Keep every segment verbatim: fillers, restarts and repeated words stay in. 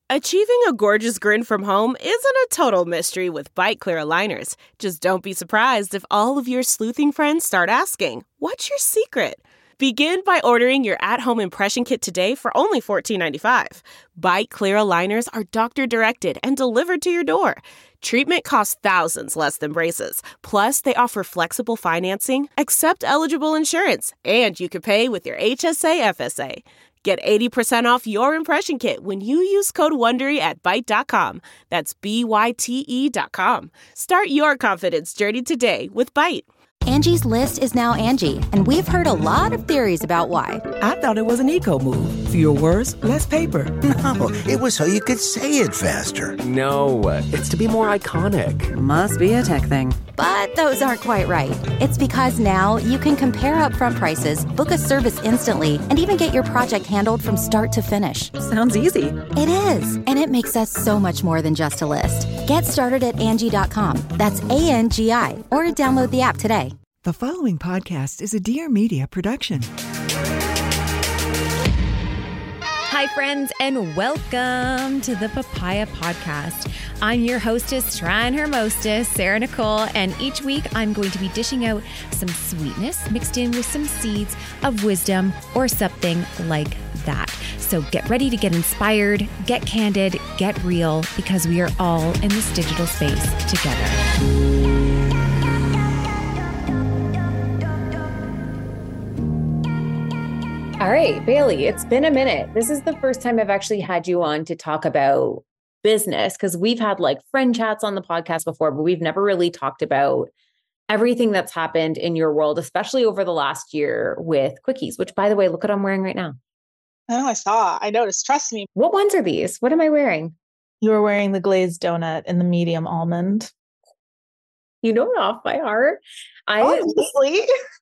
Achieving a gorgeous grin from home isn't a total mystery with Byte Clear aligners. Just don't be surprised if all of your sleuthing friends start asking, "What's your secret?" Begin by ordering your at-home impression kit today for only fourteen ninety-five. Byte Clear aligners are doctor-directed and delivered to your door. Treatment costs thousands less than braces. Plus, they offer flexible financing, accept eligible insurance, and you can pay with your H S A F S A. Get eighty percent off your impression kit when you use code WONDERY at byte dot com. That's B Y T E dot com. Start your confidence journey today with Byte. Angie's List is now Angie, and we've heard a lot of theories about why. I thought it was an eco move. Fewer words, less paper. No, it was so you could say it faster. No, it's to be more iconic. Must be a tech thing. But those aren't quite right. It's because now you can compare upfront prices, book a service instantly, and even get your project handled from start to finish. Sounds easy. It is, and it makes us so much more than just a list. Get started at Angie dot com. That's A N G I, or download the app today. The following podcast is a Dear Media production. Hi, friends, and welcome to the Papaya Podcast. I'm your hostess, trying her mostest, Sarah Nicole, and each week I'm going to be dishing out some sweetness mixed in with some seeds of wisdom or something like that. So get ready to get inspired, get candid, get real, because we are all in this digital space together. All right, Bailey, it's been a minute. This is the first time I've actually had you on to talk about business, because we've had like friend chats on the podcast before, but we've never really talked about everything that's happened in your world, especially over the last year with Quickies, which, by the way, look what I'm wearing right now. Oh, I saw. I noticed. Trust me. What ones are these? What am I wearing? You were wearing the glazed donut and the medium almond. You know it off by heart. I Honestly.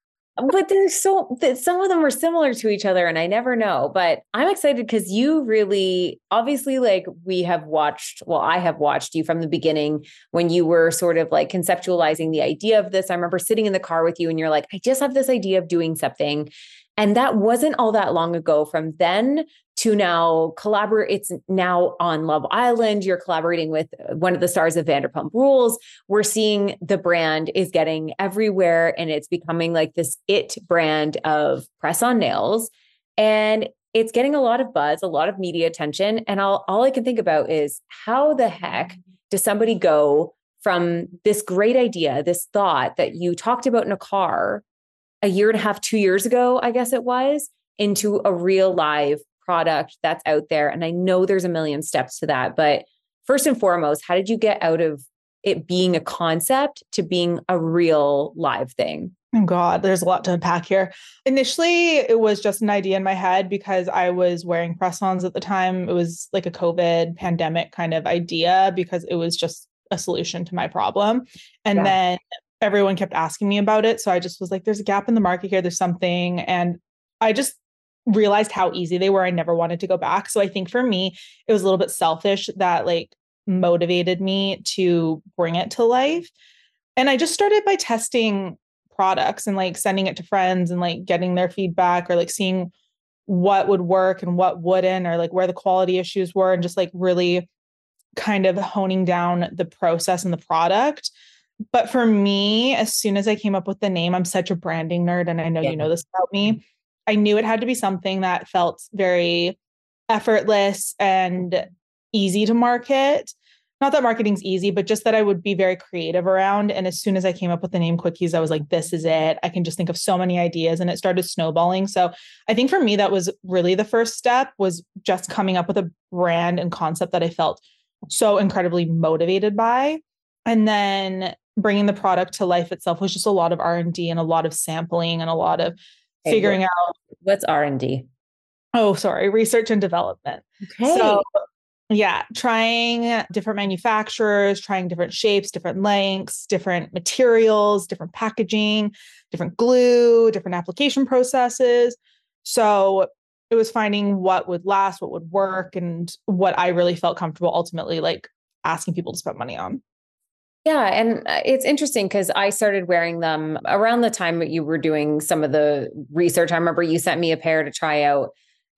But there's so that some of them are similar to each other and I never know, but I'm excited because you really, obviously, like we have watched, well, I have watched you from the beginning when you were sort of like conceptualizing the idea of this. I remember sitting in the car with you and you're like, I just have this idea of doing something. And that wasn't all that long ago. From then to now, collaborate. It's now on Love Island. You're collaborating with one of the stars of Vanderpump Rules. We're seeing the brand is getting everywhere, and it's becoming like this it brand of press on nails, and it's getting a lot of buzz, a lot of media attention. And all all I can think about is how the heck does somebody go from this great idea, this thought that you talked about in a car a year and a half, two years ago, I guess it was, into a real live product that's out there. And I know there's a million steps to that, but first and foremost, how did you get out of it being a concept to being a real live thing? Oh God, there's a lot to unpack here. Initially, it was just an idea in my head because I was wearing press-ons at the time. It was like a COVID pandemic kind of idea because it was just a solution to my problem. And yeah. then everyone kept asking me about it. So I just was like, there's a gap in the market here. There's something. And I just realized how easy they were. I never wanted to go back. So I think for me, it was a little bit selfish that like motivated me to bring it to life. And I just started by testing products and like sending it to friends and like getting their feedback or like seeing what would work and what wouldn't, or like where the quality issues were, and just like really kind of honing down the process and the product. But for me, as soon as I came up with the name, I'm such a branding nerd, and I know yeah. you know this about me. I knew it had to be something that felt very effortless and easy to market. Not that marketing's easy, but just that I would be very creative around. And as soon as I came up with the name Quickies, I was like, this is it. I can just think of so many ideas, and it started snowballing. So I think for me, that was really the first step, was just coming up with a brand and concept that I felt so incredibly motivated by. And then bringing the product to life itself was just a lot of R and D and a lot of sampling and a lot of hey, figuring what, out. What's R and D? Oh, sorry. Research and development. Okay. So yeah, trying different manufacturers, trying different shapes, different lengths, different materials, different packaging, different glue, different application processes. So it was finding what would last, what would work, and what I really felt comfortable ultimately like asking people to spend money on. Yeah. And it's interesting because I started wearing them around the time that you were doing some of the research. I remember you sent me a pair to try out,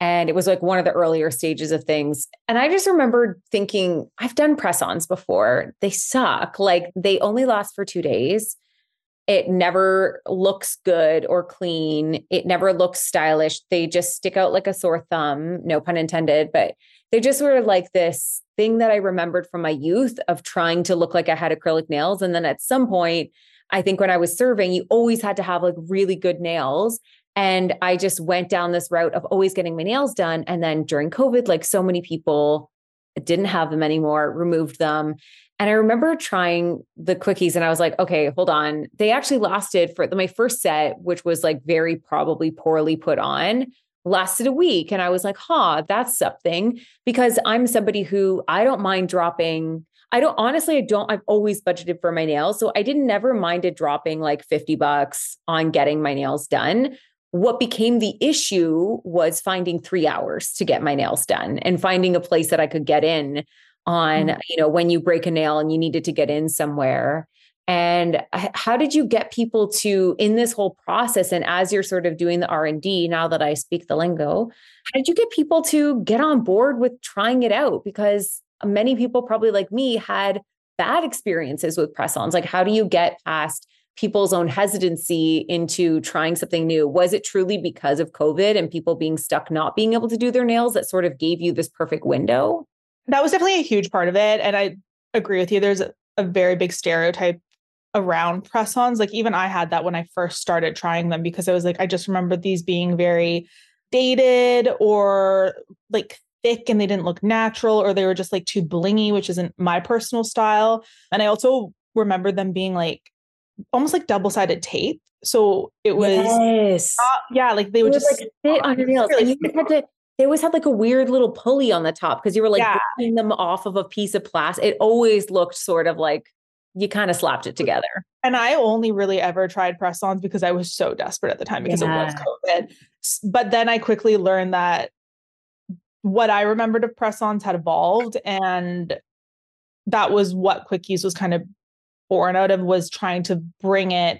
And it was like one of the earlier stages of things. And I just remember thinking, I've done press-ons before. They suck. Like they only last for two days. It never looks good or clean. It never looks stylish. They just stick out like a sore thumb, no pun intended, but they just were like this thing that I remembered from my youth of trying to look like I had acrylic nails. And then at some point, I think when I was serving, you always had to have like really good nails. And I just went down this route of always getting my nails done. And then during COVID, like so many people didn't have them anymore, removed them. And I remember trying the quickies and I was like, okay, hold on. They actually lasted for my first set, which was like very probably poorly put on, lasted a week. And I was like, huh, that's something, because I'm somebody who I don't mind dropping. I don't, honestly, I don't, I've always budgeted for my nails. So I didn't never minded dropping like fifty bucks on getting my nails done. What became the issue was finding three hours to get my nails done and finding a place that I could get in on, mm-hmm. you know, when you break a nail and you needed to get in somewhere. And how did you get people to, in this whole process, and as you're sort of doing the R and D, now that I speak the lingo, how did you get people to get on board with trying it out? Because many people probably like me had bad experiences with press-ons. Like, how do you get past people's own hesitancy into trying something new? Was it truly because of COVID and people being stuck, not being able to do their nails, that sort of gave you this perfect window? That was definitely a huge part of it. And I agree with you. There's a, a very big stereotype around press-ons. Like even I had that when I first started trying them, because I was like, I just remember these being very dated or like thick and they didn't look natural, or they were just like too blingy, which isn't my personal style. And I also remember them being like almost like double-sided tape. So it was, yes. uh, yeah, like they would, would just like fit on your nails. Really and you had to, they always had like a weird little pulley on the top because you were like yeah. breaking them off of a piece of plastic. It always looked sort of like you kind of slapped it together. And I only really ever tried press-ons because I was so desperate at the time because yeah. it was COVID. But then I quickly learned that what I remembered of press-ons had evolved, and that was what Quickies was kind of born out of, was trying to bring it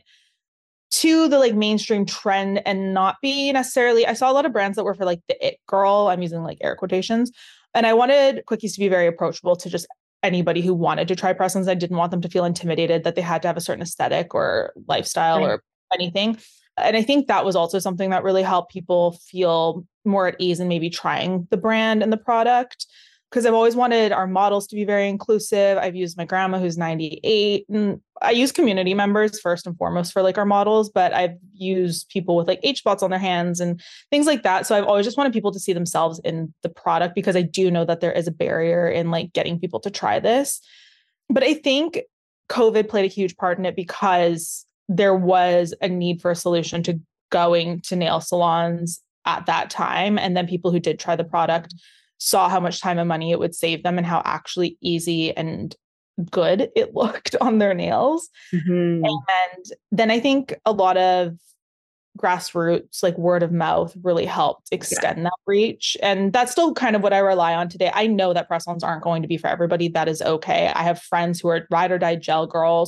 to the like mainstream trend and not be necessarily, I saw a lot of brands that were for like the it girl, I'm using like air quotations. And I wanted Quickies to be very approachable to just anybody who wanted to try press-ons. I didn't want them to feel intimidated that they had to have a certain aesthetic or lifestyle right. or anything. And I think that was also something that really helped people feel more at ease in maybe trying the brand and the product. Because I've always wanted our models to be very inclusive. I've used my grandma who's ninety-eight, and I use community members first and foremost for like our models, but I've used people with like H spots on their hands and things like that. So I've always just wanted people to see themselves in the product, because I do know that there is a barrier in like getting people to try this. But I think COVID played a huge part in it, because there was a need for a solution to going to nail salons at that time. And then people who did try the product saw how much time and money it would save them and how actually easy and good it looked on their nails. Mm-hmm. And then I think a lot of grassroots, like word of mouth, really helped extend yeah. that reach. And that's still kind of what I rely on today. I know that press-ons aren't going to be for everybody. That is okay. I have friends who are ride or die gel girls,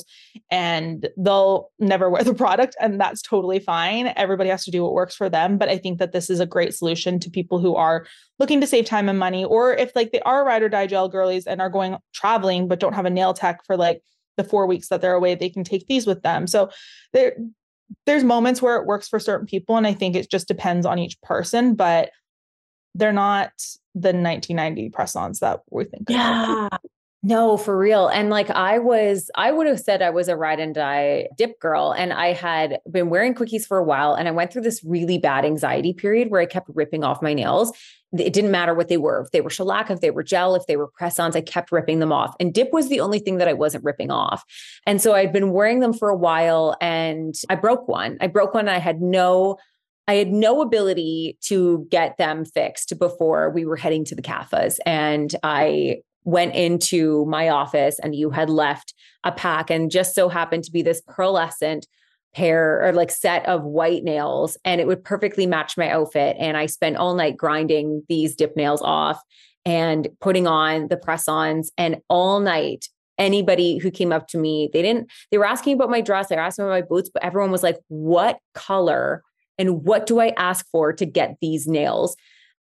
and they'll never wear the product, and that's totally fine. Everybody has to do what works for them. But I think that this is a great solution to people who are looking to save time and money, or if like they are ride or die gel girlies and are going traveling, but don't have a nail tech for like the four weeks that they're away, they can take these with them. So there There's moments where it works for certain people, and I think it just depends on each person, but they're not the nineteen ninety press-ons that we think. Yeah, no, for real. And like I was, I would have said I was a ride and die dip girl, and I had been wearing Quickies for a while, and I went through this really bad anxiety period where I kept ripping off my nails. It didn't matter what they were. If they were shellac, if they were gel, if they were press-ons, I kept ripping them off. And dip was the only thing that I wasn't ripping off. And so I'd been wearing them for a while, and I broke one. I broke one. And I had no, I had no ability to get them fixed before we were heading to the C A F As. And I went into my office, and you had left a pack, and just so happened to be this pearlescent pair or like set of white nails, and it would perfectly match my outfit. And I spent all night grinding these dip nails off and putting on the press-ons, and all night, anybody who came up to me, they didn't, they were asking about my dress. They were asking about my boots, but everyone was like, what color and what do I ask for to get these nails?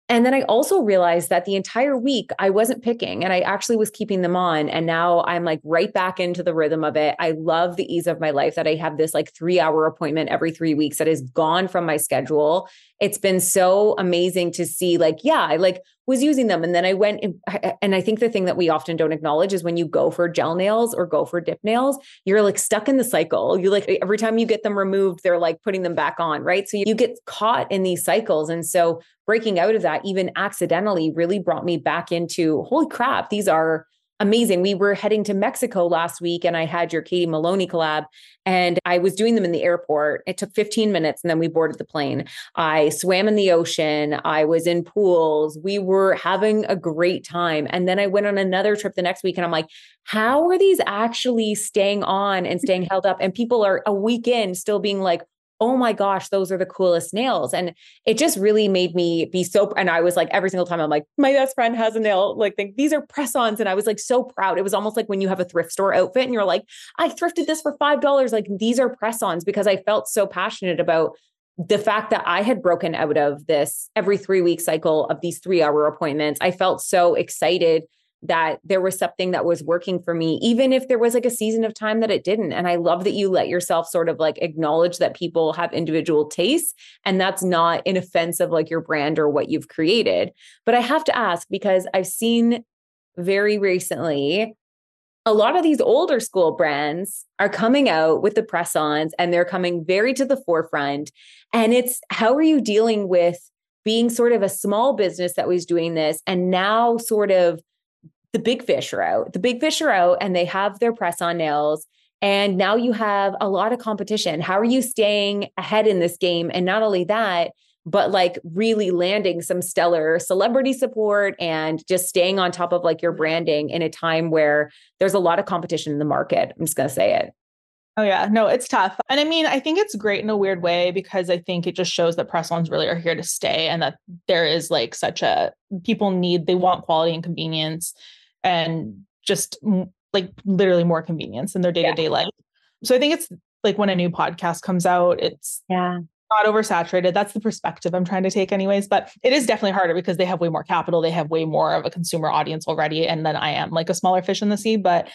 And then I also realized that the entire week I wasn't picking and I actually was keeping them on. And now I'm like right back into the rhythm of it. I love the ease of my life that I have this like three hour appointment every three weeks that is gone from my schedule. It's been so amazing to see like, yeah, I like was using them. And then I went and, and I think the thing that we often don't acknowledge is when you go for gel nails or go for dip nails, you're like stuck in the cycle. You like every time you get them removed, they're like putting them back on, right? So you get caught in these cycles. And so breaking out of that, even accidentally, really brought me back into, holy crap, these are amazing. We were heading to Mexico last week and I had your Katie Maloney collab and I was doing them in the airport. It took fifteen minutes and then we boarded the plane. I swam in the ocean. I was in pools. We were having a great time. And then I went on another trip the next week and I'm like, how are these actually staying on and staying held up? And people are a week in still being like, oh my gosh, those are the coolest nails. And it just really made me be so, and I was like, every single time I'm like, my best friend has a nail, like think, these are press-ons. And I was like, so proud. It was almost like when you have a thrift store outfit and you're like, I thrifted this for five dollars. Like these are press-ons because I felt so passionate about the fact that I had broken out of this every three week cycle of these three hour appointments. I felt so excited that there was something that was working for me, even if there was like a season of time that it didn't. And I love that you let yourself sort of like acknowledge that people have individual tastes and that's not an offense of like your brand or what you've created. But I have to ask, because I've seen very recently, a lot of these older school brands are coming out with the press-ons and they're coming very to the forefront. And it's, how are you dealing with being sort of a small business that was doing this and now sort of the big fish are out. The big fish are out and they have their press-on nails. And now you have a lot of competition. How are you staying ahead in this game? And not only that, but like really landing some stellar celebrity support and just staying on top of like your branding in a time where there's a lot of competition in the market. I'm just going to say it. Oh yeah, no, it's tough. And I mean, I think it's great in a weird way because I think it just shows that press-ons really are here to stay and that there is like such a, people need, they want quality and convenience. And just like literally more convenience in their day-to-day yeah. life. So I think it's like when a new podcast comes out, it's yeah. not oversaturated. That's the perspective I'm trying to take anyways, but it is definitely harder because they have way more capital. They have way more of a consumer audience already. And then I am like a smaller fish in the sea, but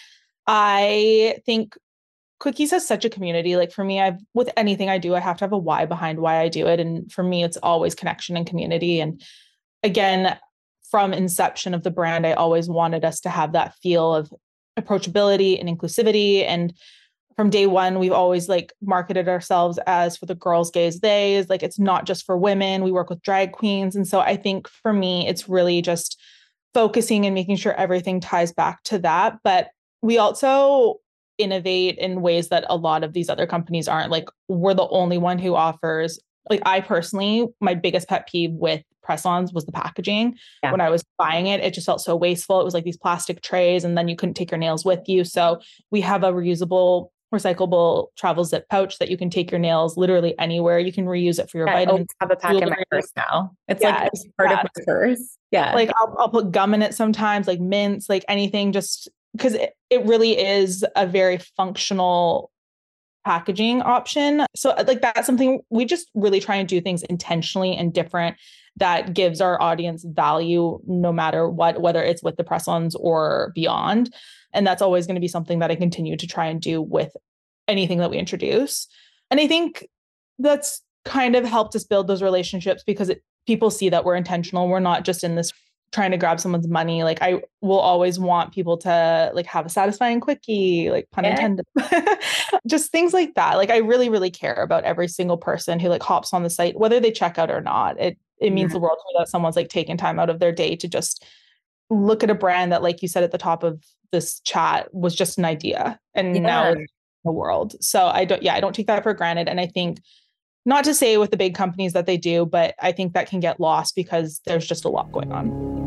I think Quickies has such a community. Like for me, I've, with anything I do, I have to have a why behind why I do it. And for me, it's always connection and community. And again, from inception of the brand, I always wanted us to have that feel of approachability and inclusivity. And from day one, we've always like marketed ourselves as for the girls, gays, theys. Like it's not just for women. We work with drag queens. And so I think for me, it's really just focusing and making sure everything ties back to that. But we also innovate in ways that a lot of these other companies aren't. Like we're the only one who offers, like I personally, my biggest pet peeve with press-ons was the packaging. Yeah. When I was buying it, it just felt so wasteful. It was like these plastic trays and then you couldn't take your nails with you. So we have a reusable, recyclable travel zip pouch that you can take your nails literally anywhere. You can reuse it for your I vitamins. I have a pack in my purse now. It's yeah, like part yeah. of my purse. Yeah. Like I'll, I'll put gum in it sometimes, like mints, like anything, just because it, it really is a very functional packaging option. So like that's something we just really try and do things intentionally and different that gives our audience value no matter what, whether it's with the press-ons or beyond. And that's always going to be something that I continue to try and do with anything that we introduce. And I think that's kind of helped us build those relationships because it, people see that we're intentional. We're not just in this trying to grab someone's money. Like I will always want people to like have a satisfying quickie, like pun yeah. intended, just things like that. Like I really, really care about every single person who like hops on the site, whether they check out or not. It, it means yeah. the world to me that someone's like taking time out of their day to just look at a brand that, like you said at the top of this chat, was just an idea and yeah. now it's in the world. So I don't, yeah, I don't take that for granted. And I think, not to say with the big companies that they do, but I think that can get lost because there's just a lot going on.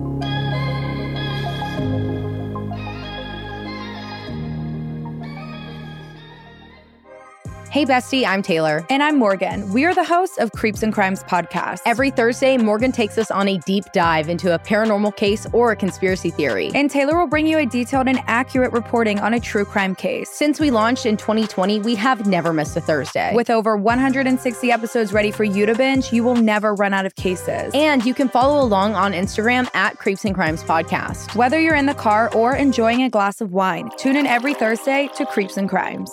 Hey, bestie, I'm Taylor. And I'm Morgan. We are the hosts of Creeps and Crimes podcast. Every Thursday, Morgan takes us on a deep dive into a paranormal case or a conspiracy theory. And Taylor will bring you a detailed and accurate reporting on a true crime case. Since we launched in twenty twenty, we have never missed a Thursday. With over one hundred sixty episodes ready for you to binge, you will never run out of cases. And you can follow along on Instagram at Creeps and Crimes podcast. Whether you're in the car or enjoying a glass of wine, tune in every Thursday to Creeps and Crimes.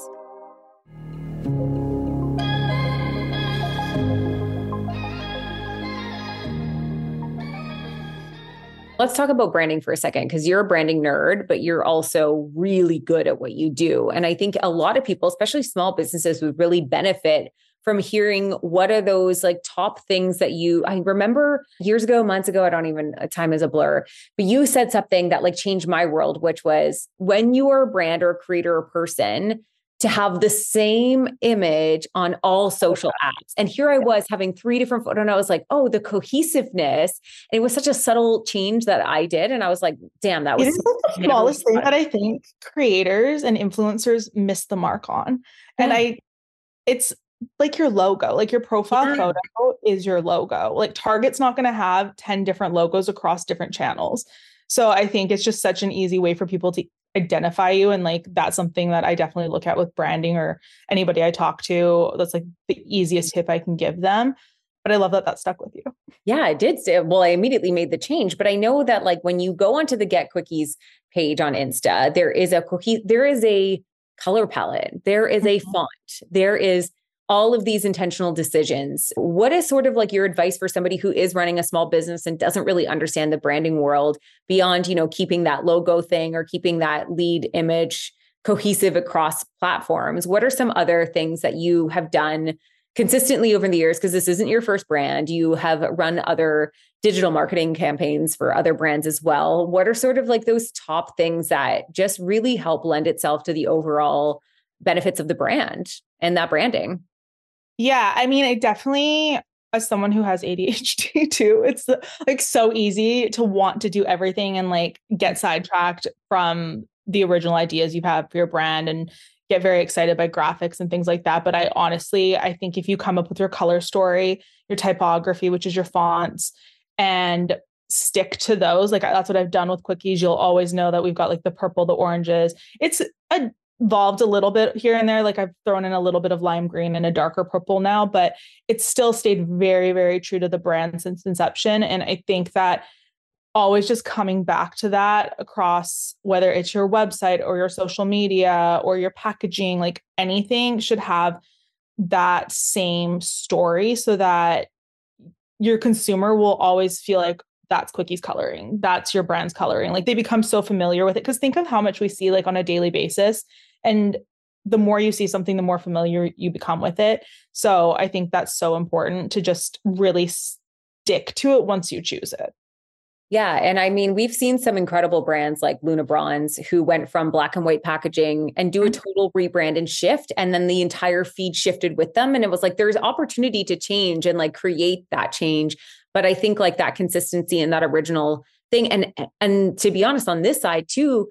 Let's talk about branding for a second, because you're a branding nerd, but you're also really good at what you do. And I think a lot of people, especially small businesses, would really benefit from hearing what are those like top things that you, I remember years ago, months ago, I don't even, time is a blur, but you said something that like changed my world, which was when you are a brand or a creator or person, to have the same image on all social apps. And here I was having three different photos, and I was like, oh, the cohesiveness. And it was such a subtle change that I did. And I was like, damn, that was it is like the smallest thing that I think creators and influencers miss the mark on. And yeah. I, it's like your logo, like your profile yeah. photo is your logo. Like Target's not going to have ten different logos across different channels. So I think it's just such an easy way for people to identify you. And like, that's something that I definitely look at with branding or anybody I talk to. That's like the easiest tip I can give them. But I love that that stuck with you. Yeah, it did. Well, I immediately made the change, but I know that like when you go onto the Get Quickies page on Insta, there is a cookie, there is a color palette, there is a mm-hmm. font, there is all of these intentional decisions. What is sort of like your advice for somebody who is running a small business and doesn't really understand the branding world beyond, you know, keeping that logo thing or keeping that lead image cohesive across platforms? What are some other things that you have done consistently over the years? Because this isn't your first brand. You have run other digital marketing campaigns for other brands as well. What are sort of like those top things that just really help lend itself to the overall benefits of the brand and that branding? Yeah, I mean, it definitely, as someone who has A D H D too, it's like so easy to want to do everything and like get sidetracked from the original ideas you have for your brand and get very excited by graphics and things like that. But I honestly, I think if you come up with your color story, your typography, which is your fonts, and stick to those, like that's what I've done with Quickies. You'll always know that we've got like the purple, the oranges. It's a evolved a little bit here and there. Like I've thrown in a little bit of lime green and a darker purple now, but it's still stayed very, very true to the brand since inception. And I think that always just coming back to that across, whether it's your website or your social media or your packaging, like anything should have that same story so that your consumer will always feel like that's Quickies coloring. That's your brand's coloring. Like they become so familiar with it. Because think of how much we see like on a daily basis. And the more you see something, the more familiar you become with it. So I think that's so important to just really stick to it once you choose it. Yeah. And I mean, we've seen some incredible brands like Luna Bronze who went from black and white packaging and do a total rebrand and shift. And then the entire feed shifted with them. And it was like, there's opportunity to change and like create that change. But I think like that consistency and that original thing. And, and to be honest, on this side too,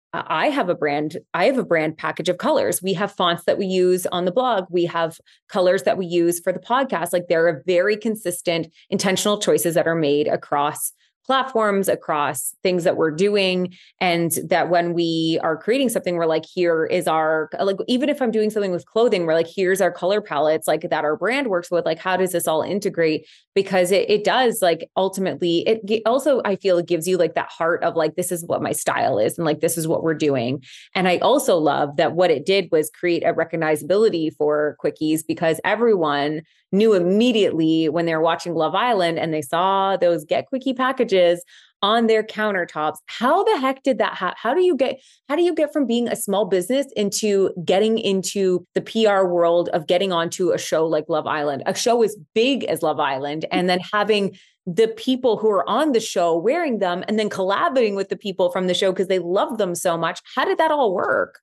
I have a brand, I have a brand package of colors. We have fonts that we use on the blog. We have colors that we use for the podcast. Like there are very consistent, intentional choices that are made across platforms, across things that we're doing. And that when we are creating something, we're like, here is our, like, even if I'm doing something with clothing, we're like, here's our color palettes, like that our brand works with, like, how does this all integrate? Because it, it does like, ultimately, it also, I feel it gives you like that heart of like, this is what my style is. And like, this is what we're doing. And I also love that what it did was create a recognizability for Quickies because everyone knew immediately when they were watching Love Island and they saw those Get Quickie packages on their countertops. How the heck did that happen? How do you get, how do you get from being a small business into getting into the P R world of getting onto a show like Love Island, a show as big as Love Island, and then having the people who are on the show wearing them and then collaborating with the people from the show because they love them so much? How did that all work?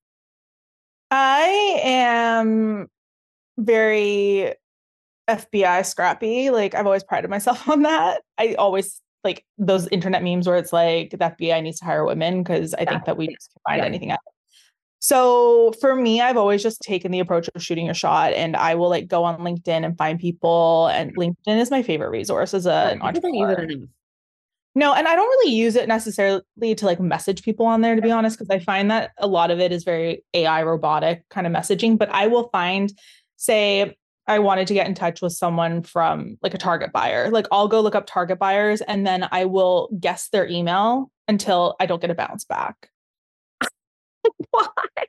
I am very F B I scrappy. Like I've always prided myself on that. I always like those internet memes where it's like the F B I needs to hire women because I yeah. think that we just can find yeah. anything out. So for me, I've always just taken the approach of shooting your shot, and I will like go on LinkedIn and find people. And LinkedIn is my favorite resource as a, an entrepreneur. No, and I don't really use it necessarily to like message people on there, to be honest, because I find that a lot of it is very A I robotic kind of messaging. But I will find, say, I wanted to get in touch with someone from like a Target buyer. Like I'll go look up Target buyers and then I will guess their email until I don't get a bounce back. Why?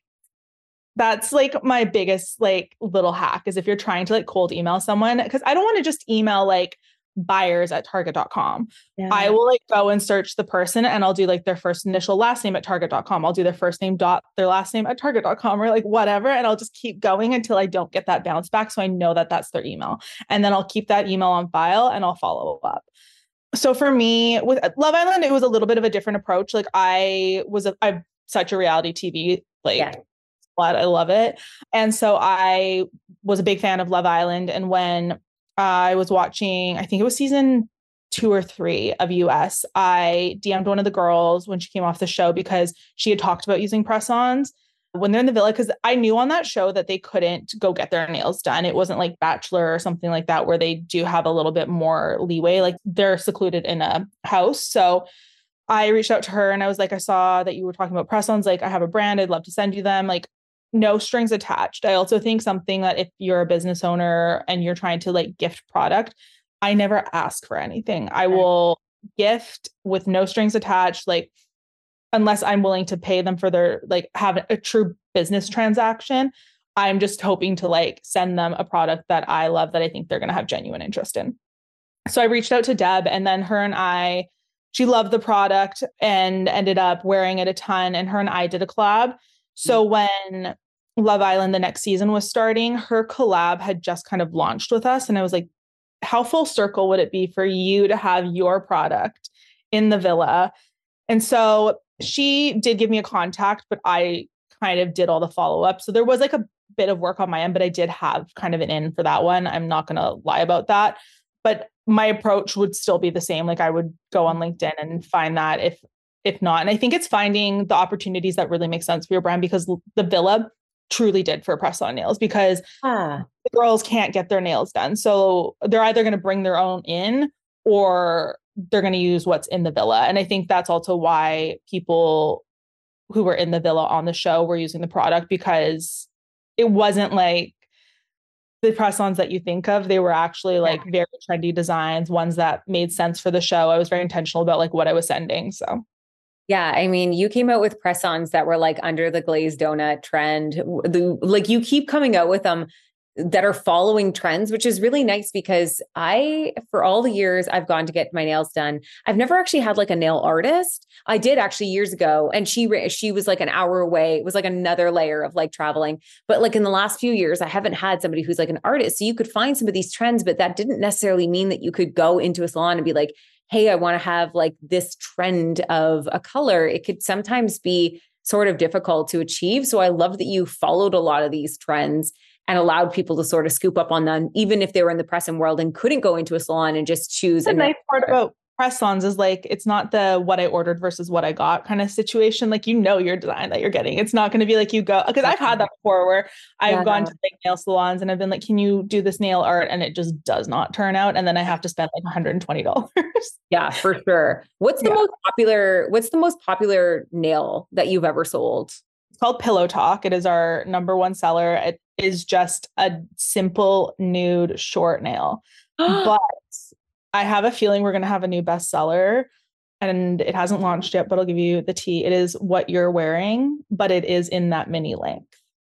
That's like my biggest like little hack is if you're trying to like cold email someone, because I don't want to just email like buyers at target dot com. Yeah. I will like go and search the person and I'll do like their first initial last name at target dot com. I'll do their first name dot their last name at target dot com or like whatever. And I'll just keep going until I don't get that bounce back. So I know that that's their email. And then I'll keep that email on file and I'll follow up. So for me with Love Island, it was a little bit of a different approach. Like I was, a, I'm such a reality T V, like yeah. I love it. And so I was a big fan of Love Island. And when I was watching, I think it was season two or three of U S, I D M'd one of the girls when she came off the show because she had talked about using press-ons when they're in the villa. Because I knew on that show that they couldn't go get their nails done. It wasn't like Bachelor or something like that, where they do have a little bit more leeway. Like they're secluded in a house. So I reached out to her and I was like, I saw that you were talking about press-ons. Like I have a brand. I'd love to send you them. Like no strings attached. I also think something that if you're a business owner and you're trying to like gift product, I never ask for anything. I will gift with no strings attached, like unless I'm willing to pay them for their, like have a true business transaction. I'm just hoping to like send them a product that I love, that I think they're going to have genuine interest in. So I reached out to Deb and then her and I, she loved the product and ended up wearing it a ton. And her and I did a collab. So when Love Island, the next season was starting, her collab had just kind of launched with us. And I was like, how full circle would it be for you to have your product in the villa? And so she did give me a contact, but I kind of did all the follow-up. So there was like a bit of work on my end, but I did have kind of an in for that one. I'm not going to lie about that, but my approach would still be the same. Like I would go on LinkedIn and find that if, if not, and I think it's finding the opportunities that really make sense for your brand, because the villa truly did for press-on nails, because ah. the girls can't get their nails done. So they're either going to bring their own in or they're going to use what's in the villa. And I think that's also why people who were in the villa on the show were using the product, because it wasn't like the press-ons that you think of. They were actually like very trendy designs, ones that made sense for the show. I was very intentional about like what I was sending. So yeah, I mean, you came out with press-ons that were like under the glazed donut trend. The, like you keep coming out with them that are following trends, which is really nice, because I, for all the years I've gone to get my nails done, I've never actually had like a nail artist. I did actually years ago. And she, she was like an hour away. It was like another layer of like traveling. But like in the last few years, I haven't had somebody who's like an artist. So you could find some of these trends, but that didn't necessarily mean that you could go into a salon and be like, hey, I want to have like this trend of a color. It could sometimes be sort of difficult to achieve. So I love that you followed a lot of these trends and allowed people to sort of scoop up on them, even if they were in the press and world and couldn't go into a salon and just choose. The nice part about press-ons is like, it's not the what I ordered versus what I got kind of situation. Like, you know, your design that you're getting. It's not going to be like you go, because I've had that before where I've yeah, gone no. to like nail salons and I've been like, can you do this nail art? And it just does not turn out. And then I have to spend like one hundred twenty dollars. Yeah, for sure. What's the yeah. most popular, what's the most popular nail that you've ever sold? It's called Pillow Talk. It is our number one seller. It is just a simple nude short nail. But I have a feeling we're going to have a new bestseller, and it hasn't launched yet, but I'll give you the tea. It is What You're Wearing, but it is in that mini length.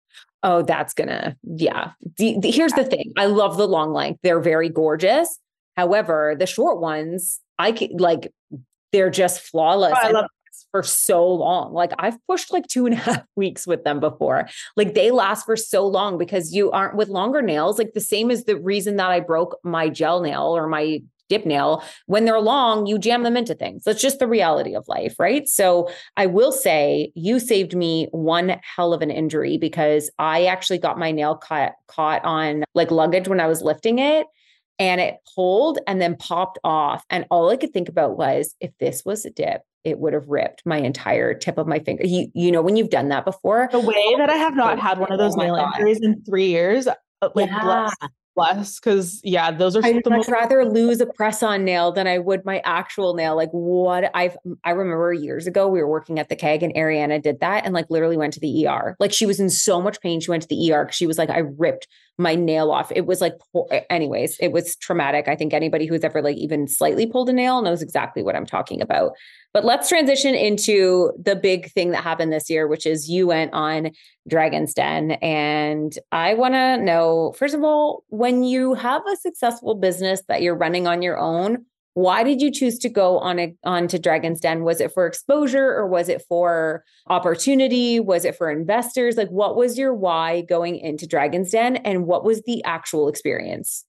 Oh, that's gonna, yeah. The, the, here's the thing. I love the long length. They're very gorgeous. However, the short ones, I can, like, they're just flawless. Oh, I love for so long. Like I've pushed like two and a half weeks with them before. Like they last for so long because you aren't with longer nails. Like the same as the reason that I broke my gel nail or my dip nail. When they're long, you jam them into things. That's just the reality of life, right? So I will say you saved me one hell of an injury, because I actually got my nail caught, caught on like luggage when I was lifting it, and it pulled and then popped off. And all I could think about was, if this was a dip, it would have ripped my entire tip of my finger. You, you know, when you've done that before. The way that I have not had one of those oh nail injuries in three years, like yeah. bless, bless. Cause yeah, those are I'd the much most- rather lose a press-on nail than I would my actual nail. Like what I've, I remember years ago, we were working at the Keg and Ariana did that and like literally went to the E R. Like she was in so much pain. She went to the E R because she was like, I ripped my nail off. It was like, anyways, it was traumatic. I think anybody who's ever like even slightly pulled a nail knows exactly what I'm talking about. But let's transition into the big thing that happened this year, which is you went on Dragon's Den. And I want to know, first of all, when you have a successful business that you're running on your own, why did you choose to go on a, on to Dragon's Den? Was it for exposure or was it for opportunity? Was it for investors? Like what was your why going into Dragon's Den and what was the actual experience?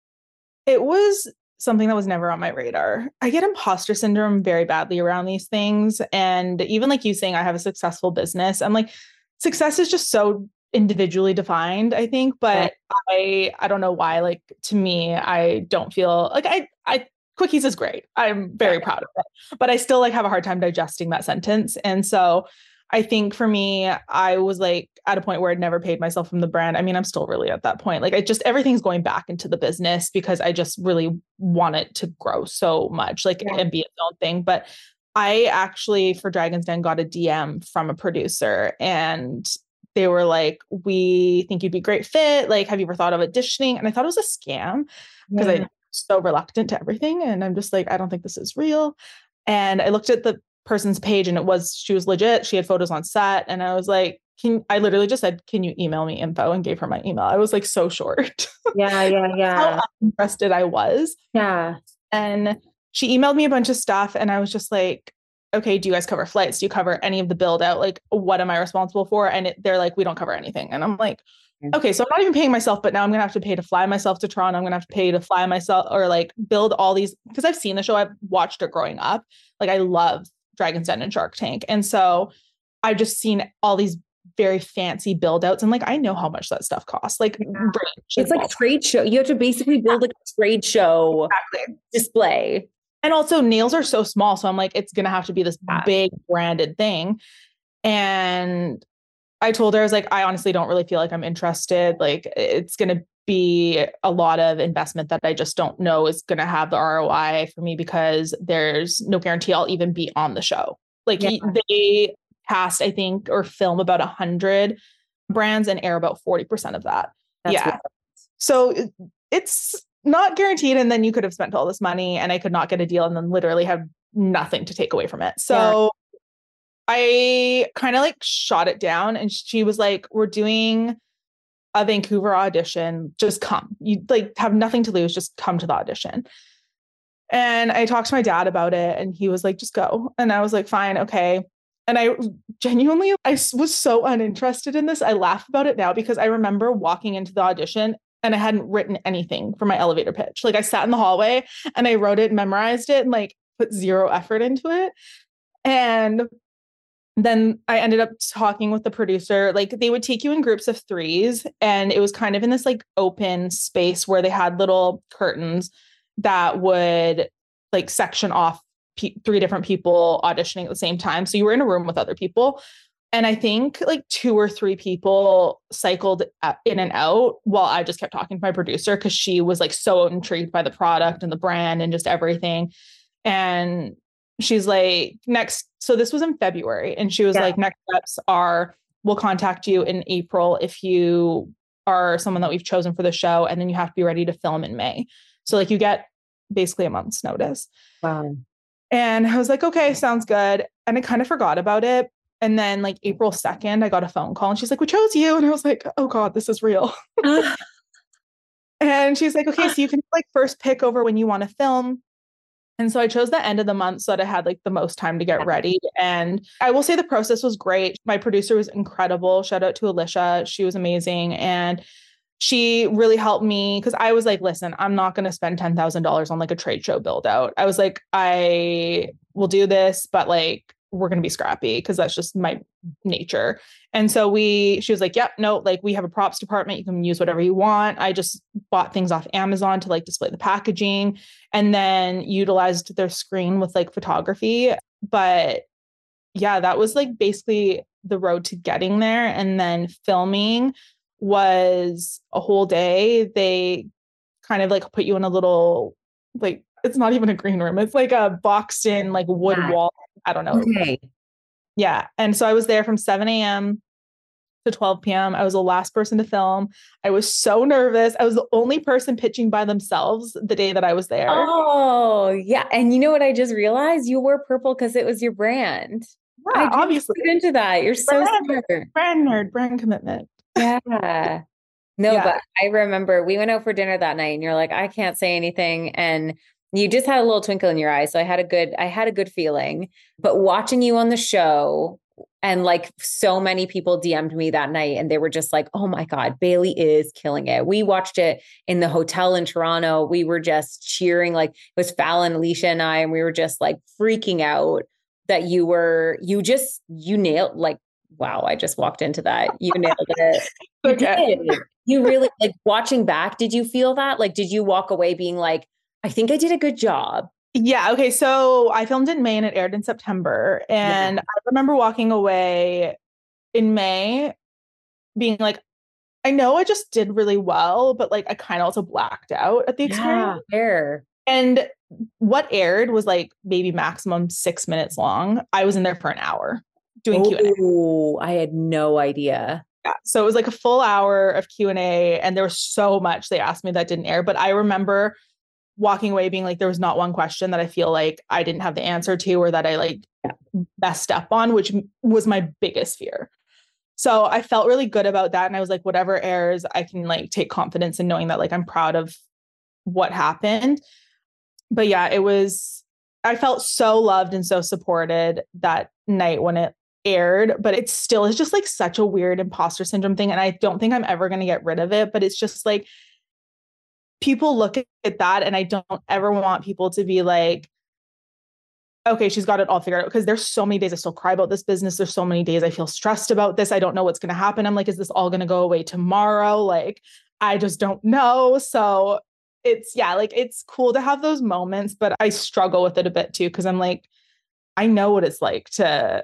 It was something that was never on my radar. I get imposter syndrome very badly around these things. And even like you saying I have a successful business, I'm like, success is just so individually defined, I think. But I I don't know why, like to me, I don't feel like I I Quickies is great. I'm very proud of it, but I still like have a hard time digesting that sentence. And so I think for me, I was like at a point where I'd never paid myself from the brand. I mean, I'm still really at that point. Like I just, everything's going back into the business because I just really want it to grow so much, like yeah. and be its own thing. But I actually for Dragon's Den got a D M from a producer and they were like, we think you'd be a great fit. Like, have you ever thought of auditioning? And I thought it was a scam because yeah. I'm so reluctant to everything. And I'm just like, I don't think this is real. And I looked at the person's page and it was, she was legit. She had photos on set. And I was like, can I literally just said, can you email me info and gave her my email. I was like, so short. Yeah. Yeah. Yeah. How interested I was. Yeah. And she emailed me a bunch of stuff. And I was just like, okay, do you guys cover flights? Do you cover any of the build out? Like, what am I responsible for? And it, they're like, we don't cover anything. And I'm like, okay, so I'm not even paying myself, but now I'm going to have to pay to fly myself to Toronto. I'm going to have to pay to fly myself or like build all these, because I've seen the show. I've watched it growing up. Like I love Dragon's Den and Shark Tank. And so I've just seen all these very fancy build outs. And like, I know how much that stuff costs. Like it's like trade show. You have to basically build like a trade show exactly. display. And also nails are so small. So I'm like, it's going to have to be this yeah. big branded thing. And I told her, I was like, I honestly don't really feel like I'm interested. Like it's going to be a lot of investment that I just don't know is going to have the R O I for me because there's no guarantee I'll even be on the show. Like yeah. they cast, I think, or film about a hundred brands and air about forty percent of that. That's yeah. What- so it's not guaranteed. And then you could have spent all this money and I could not get a deal and then literally have nothing to take away from it. So yeah. I kind of like shot it down and she was like, we're doing a Vancouver audition. Just come. You like have nothing to lose. Just come to the audition. And I talked to my dad about it and he was like, just go. And I was like, fine. Okay. And I genuinely, I was so uninterested in this. I laugh about it now because I remember walking into the audition and I hadn't written anything for my elevator pitch. Like I sat in the hallway and I wrote it and memorized it and like put zero effort into it. And then I ended up talking with the producer. Like they would take you in groups of threes and it was kind of in this like open space where they had little curtains that would like section off pe- three different people auditioning at the same time. So you were in a room with other people. And I think like two or three people cycled in and out while I just kept talking to my producer because she was like so intrigued by the product and the brand and just everything. And she's like, next. So this was in February. And she was yeah. like, next steps are, we'll contact you in April if you are someone that we've chosen for the show. And then you have to be ready to film in May. So like you get basically a month's notice. Wow. And I was like, okay, sounds good. And I kind of forgot about it. And then like April second, I got a phone call and she's like, we chose you. And I was like, oh God, this is real. And she's like, okay, so you can like first pick over when you want to film. And so I chose the end of the month so that I had like the most time to get ready. And I will say the process was great. My producer was incredible. Shout out to Alicia. She was amazing. And she really helped me because I was like, listen, I'm not going to spend ten thousand dollars on like a trade show build out. I was like, I will do this, but like, we're going to be scrappy because that's just my nature. And so we, she was like, yep, no, like we have a props department. You can use whatever you want. I just bought things off Amazon to like display the packaging and then utilized their screen with like photography. but yeah, that was like basically the road to getting there. And then filming was a whole day. They kind of like put you in a little, like, it's not even a green room. It's like a boxed in like wood Yeah. wall. I don't know. Okay. Yeah. And so I was there from seven a.m. to twelve p.m. I was the last person to film. I was so nervous. I was the only person pitching by themselves the day that I was there. Oh, yeah. And you know what I just realized? You wore purple because it was your brand. Yeah, I didn't obviously. get into that. You're so Brand, smart. brand nerd, brand commitment. Yeah. No, Yeah. but I remember we went out for dinner that night and you're like, I can't say anything. And you just had a little twinkle in your eye. So I had a good, I had a good feeling, but watching you on the show and like so many people D M'd me that night and they were just like, oh my God, Bailey is killing it. We watched it in the hotel in Toronto. We were just cheering, like it was Fallon, Alicia and I, and we were just like freaking out that you were, you just, you nailed like, wow, I just walked into that. You nailed it. You Okay. did. You really like watching back. Did you feel that? Like, did you walk away being like, I think I did a good job? Yeah. Okay. So I filmed in May and it aired in September. And Yeah. I remember walking away in May being like, I know I just did really well, but like I kind of also blacked out at the experience. Yeah, fair. And what aired was like maybe maximum six minutes long. I was in there for an hour doing Q and A. Oh, I had no idea. Yeah. So it was like a full hour of Q and A, and there was so much they asked me that didn't air. But I remember walking away being like, there was not one question that I feel like I didn't have the answer to or that I like Yeah. messed up on, which was my biggest fear. So I felt really good about that. And I was like, whatever airs, I can like take confidence in knowing that like I'm proud of what happened. But yeah, it was, I felt so loved and so supported that night when it aired, but it still is just like such a weird imposter syndrome thing. And I don't think I'm ever going to get rid of it, but it's just like, people look at that and I don't ever want people to be like, okay, she's got it all figured out. Because there's so many days I still cry about this business. There's so many days I feel stressed about this. I don't know what's going to happen. I'm like, is this all going to go away tomorrow? Like, I just don't know. So it's, yeah, like it's cool to have those moments, but I struggle with it a bit too. Cause I'm like, I know what it's like to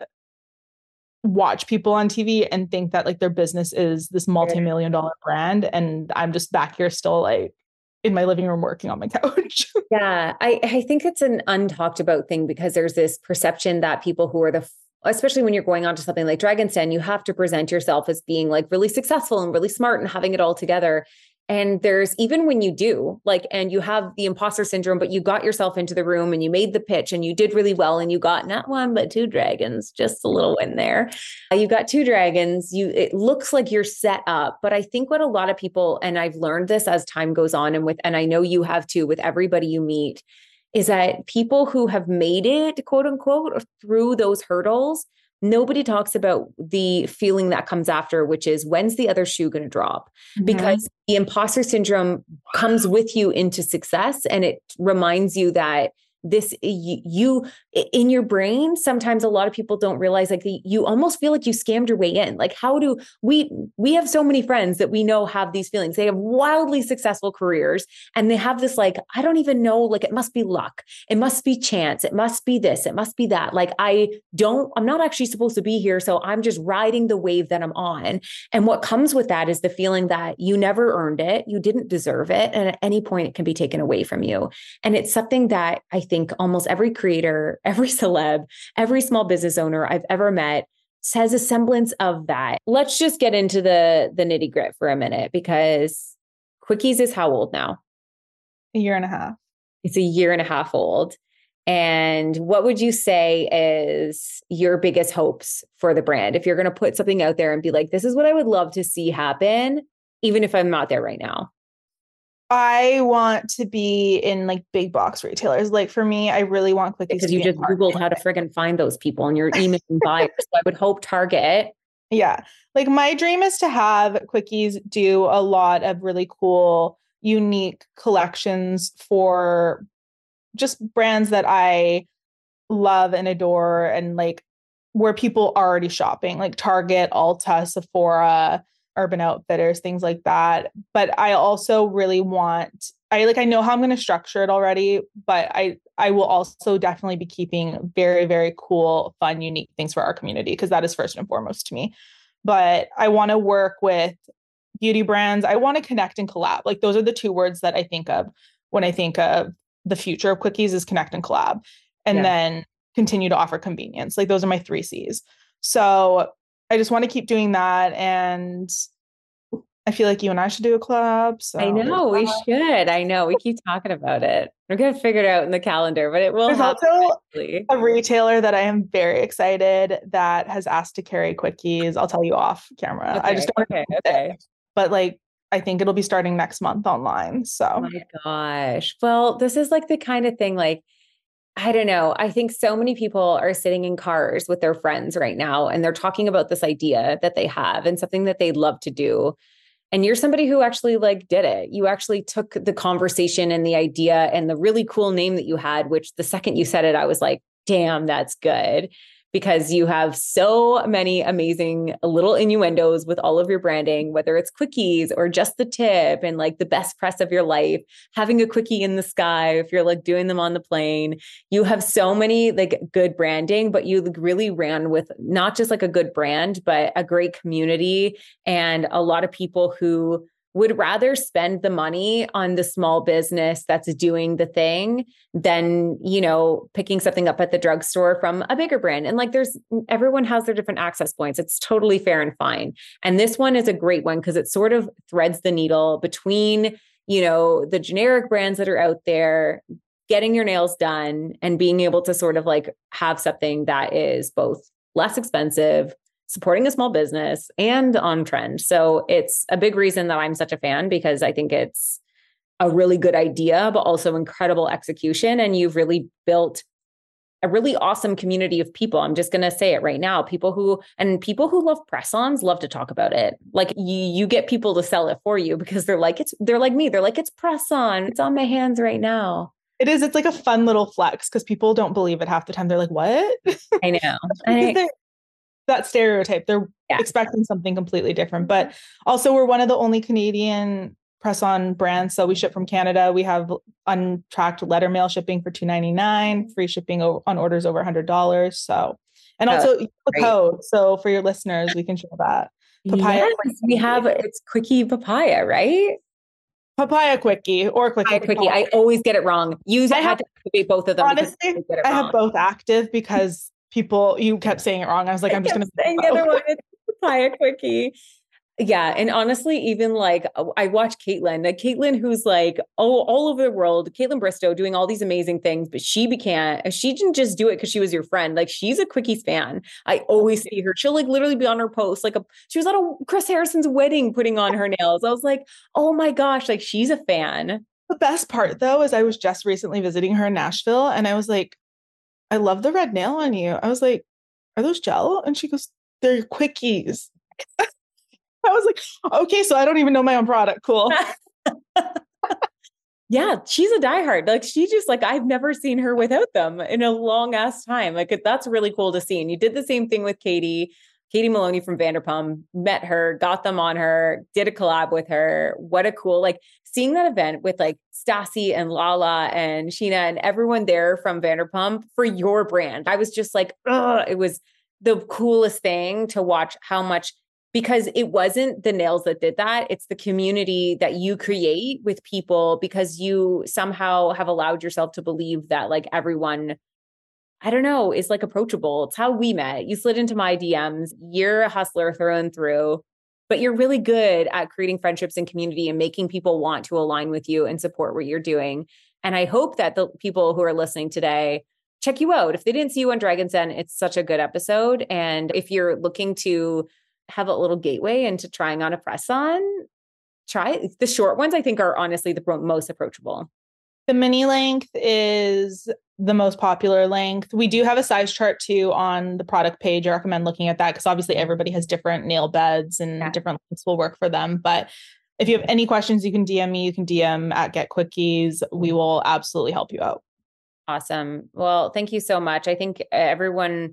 watch people on T V and think that like their business is this multi-million dollar brand. And I'm just back here still like in my living room working on my couch. Yeah, I, I think it's an untalked about thing because there's this perception that people who are the, especially when you're going on to something like Dragon's Den, you have to present yourself as being like really successful and really smart and having it all together. And there's, even when you do like, and you have the imposter syndrome, but you got yourself into the room and you made the pitch and you did really well. And you got not one, but two dragons, just a little win there. Uh, you got two dragons. You, it looks like you're set up, but I think what a lot of people, and I've learned this as time goes on and with, and I know you have too, with everybody you meet, is that people who have made it, quote unquote, through those hurdles, nobody talks about the feeling that comes after, which is when's the other shoe going to drop? Mm-hmm. Because the imposter syndrome comes with you into success. And it reminds you that this, you, you in your brain, sometimes a lot of people don't realize like the, you almost feel like you scammed your way in. Like how do we, we have so many friends that we know have these feelings. They have wildly successful careers and they have this, like, I don't even know, like it must be luck. It must be chance. It must be this, it must be that. Like, I don't, I'm not actually supposed to be here. So I'm just riding the wave that I'm on. And what comes with that is the feeling that you never earned it. You didn't deserve it. And at any point it can be taken away from you. And it's something that I think almost every creator, every celeb, every small business owner I've ever met has a semblance of that. Let's just get into the, the nitty grit for a minute, because Quickies is how old now? A year and a half. It's a year and a half old. And what would you say is your biggest hopes for the brand? If you're going to put something out there and be like, this is what I would love to see happen, even if I'm not there right now. I want to be in like big box retailers. Like for me, I really want Quickies. Because you just Googled how to friggin' find those people and you're emailing buyers. So I would hope Target. Yeah. Like my dream is to have Quickies do a lot of really cool, unique collections for just brands that I love and adore and like where people are already shopping, like Target, Ulta, Sephora, Urban Outfitters, things like that. But I also really want I like, I know how I'm going to structure it already, but I, I will also definitely be keeping very, very cool, fun, unique things for our community, because that is first and foremost to me. But I want to work with beauty brands. I want to connect and collab. Like those are the two words that I think of when I think of the future of Quickies is connect and collab, and yeah. then continue to offer convenience. Like those are my three C's. So I just want to keep doing that. And I feel like you and I should do a collab. So I know we should. I know we keep talking about it. We're going to figure it out in the calendar, but it will There's happen also eventually. A retailer that I am very excited that has asked to carry Quickies. I'll tell you off camera. Okay, I just don't okay, okay. But like, I think it'll be starting next month online. So, oh my gosh. Well, this is like the kind of thing, like, I don't know. I think so many people are sitting in cars with their friends right now, and they're talking about this idea that they have and something that they'd love to do. And you're somebody who actually like did it. You actually took the conversation and the idea and the really cool name that you had, which the second you said it, I was like, damn, that's good. Because you have so many amazing little innuendos with all of your branding, whether it's Quickies or just the tip and like the best press of your life, having a quickie in the sky, if you're like doing them on the plane. You have so many like good branding, but you really ran with not just like a good brand, but a great community and a lot of people who would rather spend the money on the small business that's doing the thing than, you know, picking something up at the drugstore from a bigger brand. And like, there's, everyone has their different access points. It's totally fair and fine. And this one is a great one because it sort of threads the needle between, you know, the generic brands that are out there, getting your nails done and being able to sort of like have something that is both less expensive, supporting a small business, and on trend. So it's a big reason that I'm such a fan, because I think it's a really good idea, but also incredible execution. And you've really built a really awesome community of people. I'm just going to say it right now. People who, and people who love press-ons love to talk about it. Like you, you get people to sell it for you because they're like, it's, they're like me. They're like, it's press-on. It's on my hands right now. It is. It's like a fun little flex because people don't believe it half the time. They're like, what? I know. I, that stereotype. They're yeah. expecting something completely different. But also we're one of the only Canadian press-on brands. So we ship from Canada. We have untracked letter mail shipping for two ninety-nine, free shipping on orders over one hundred dollars. So, and also oh, the code. So for your listeners, we can share that. Papaya. Yes, we have, it's Quickie Papaya, right? Papaya Quickie or Quickie Papaya Quickie. I always get it wrong. You I had to activate both of them. Honestly, I have both active because people, you kept saying it wrong. I was like, I I'm just going to say the other one. It's Papaya Quickie. Yeah. And honestly, even like I watch Caitlin, like Caitlin, who's like, oh, all over the world, Caitlin Bristow doing all these amazing things, but she began, she didn't just do it because she was your friend. Like she's a Quickies fan. I always see her. She'll like literally be on her post. Like a, she was at a Chris Harrison's wedding putting on her nails. I was like, oh my gosh, like she's a fan. The best part though, is I was just recently visiting her in Nashville and I was like, I love the red nail on you. I was like, are those gel? And she goes, they're Quickies. I was like, okay, so I don't even know my own product. Cool. Yeah, she's a diehard. Like she just like, I've never seen her without them in a long ass time. Like that's really cool to see. And you did the same thing with Katie, Katie Maloney from Vanderpump, met her, got them on her, did a collab with her. What a cool, like seeing that event with like Stassi and Lala and Sheena and everyone there from Vanderpump for your brand. I was just like, oh, it was the coolest thing to watch how much, because it wasn't the nails that did that. It's the community that you create with people because you somehow have allowed yourself to believe that like everyone, I don't know, is like approachable. It's how we met. You slid into my D Ms. You're a hustler through and through, but you're really good at creating friendships and community and making people want to align with you and support what you're doing. And I hope that the people who are listening today check you out. If they didn't see you on Dragon's Den, it's such a good episode. And if you're looking to have a little gateway into trying on a press-on, try it. The short ones, I think, are honestly the most approachable. The mini length is the most popular length. We do have a size chart too on the product page. I recommend looking at that because obviously everybody has different nail beds and yeah. different lengths will work for them. But if you have any questions, you can D M me. You can D M at Get Quickies. We will absolutely help you out. Awesome. Well, thank you so much. I think everyone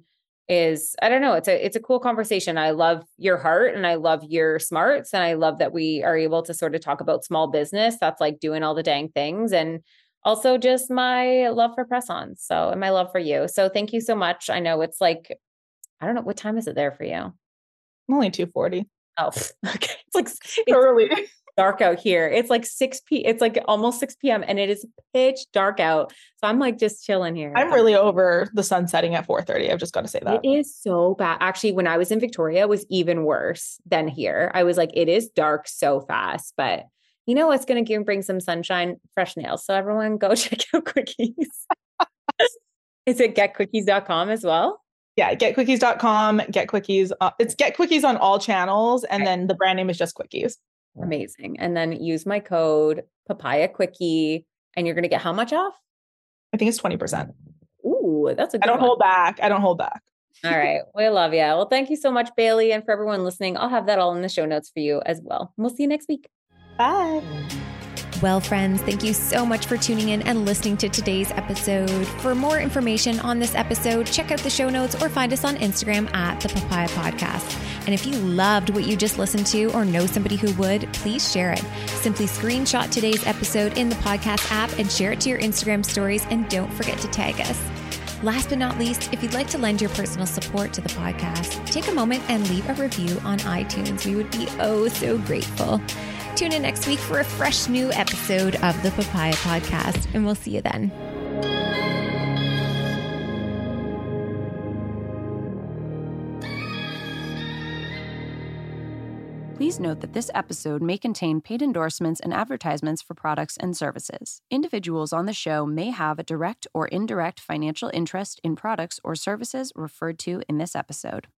is, I don't know, it's a, it's a cool conversation. I love your heart and I love your smarts. And I love that we are able to sort of talk about small business. That's like doing all the dang things. And also just my love for press-ons. So, and my love for you. So thank you so much. I know it's like, I don't know, what time is it there for you? Only two forty. Oh, okay. It's like it's early. Dark out here. It's like six p. It's like almost six p.m. and it is pitch dark out. So I'm like just chilling here. I'm really over the sun setting at four thirty. I've just got to say that. It is so bad. Actually, when I was in Victoria, it was even worse than here. I was like, it is dark so fast, but you know what's going to bring some sunshine? Fresh nails. So everyone go check out Quickies. Is it get quickies dot com as well? Yeah, get quickies dot com, Get Quickies. Uh, it's Get Quickies on all channels. And then the brand name is just Quickies. Amazing. And then use my code Papaya Quickie and you're going to get how much off? I think it's twenty percent. Ooh, that's a good I don't one. hold back. I don't hold back. All right. We love you. Well, thank you so much, Bailey. And for everyone listening, I'll have that all in the show notes for you as well. We'll see you next week. Bye. Well, friends, thank you so much for tuning in and listening to today's episode. For more information on this episode, check out the show notes or find us on Instagram at The Papaya Podcast. And if you loved what you just listened to or know somebody who would, please share it. Simply screenshot today's episode in the podcast app and share it to your Instagram stories. And don't forget to tag us. Last but not least, if you'd like to lend your personal support to the podcast, take a moment and leave a review on iTunes. We would be oh so grateful. Tune in next week for a fresh new episode of the Papaya Podcast, and we'll see you then. Please note that this episode may contain paid endorsements and advertisements for products and services. Individuals on the show may have a direct or indirect financial interest in products or services referred to in this episode.